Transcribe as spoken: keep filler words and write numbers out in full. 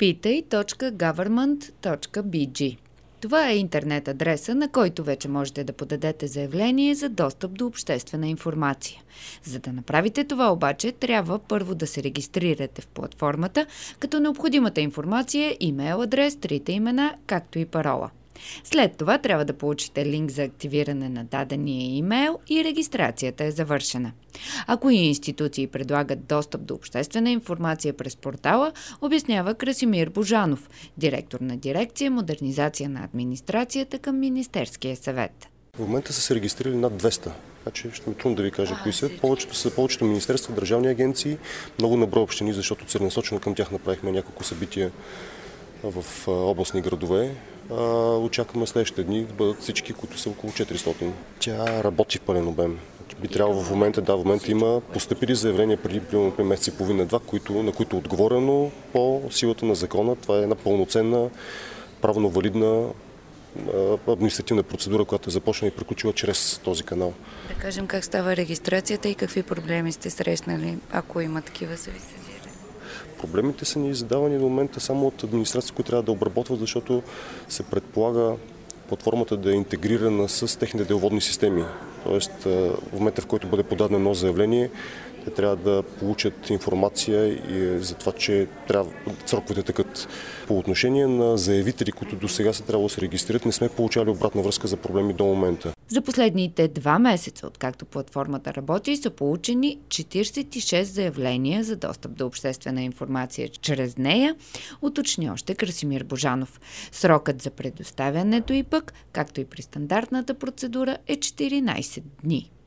питай точка government точка би джи. Това е интернет адреса, на който вече можете да подадете заявление за достъп до обществена информация. За да направите това обаче, трябва първо да се регистрирате в платформата, като необходимата информация е имейл адрес, трите имена, както и парола. След това трябва да получите линк за активиране на дадения имейл и регистрацията е завършена. А кои институции предлагат достъп до обществена информация през портала, обяснява Красимир Божанов, директор на дирекция Модернизация на администрацията към Министерския съвет. В момента са се регистрирали над двеста, така че ще ми трудно да ви кажа а, кои са. Повечето са повечето министерства, държавни агенции, много на брой общини, защото целенасочено към тях направихме няколко събития в областни градове. Очакваме следващите дни да бъдат всички, които са около четиристотин. Тя работи в пълен обем. Би трябвало в момента, да, в момента има постъпили заявления преди примерно месец и половина-два, които, на които е отговорено по силата на закона. Това е една пълноценна, правно валидна административна процедура, която е започнала и приключила чрез този канал. Да кажем как става регистрацията и какви проблеми сте срещнали, ако има такива съвисъдия. Проблемите са ни задавани до момента само от администрации, които трябва да обработват, защото се предполага платформата да е интегрирана с техните деловодни системи. Тоест, в момента, в който бъде подадено едно заявление, те трябва да получат информация и за това, че трябва сроковете тъкат. По отношение на заявители, които до сега са трябвало да се регистрират, не сме получали обратна връзка за проблеми до момента. За последните два месеца, откакто платформата работи, са получени четиридесет и шест заявления за достъп до обществена информация чрез нея, уточни още Красимир Божанов. Срокът за предоставянето и пък, както и при стандартната процедура, е четиринадесет дни.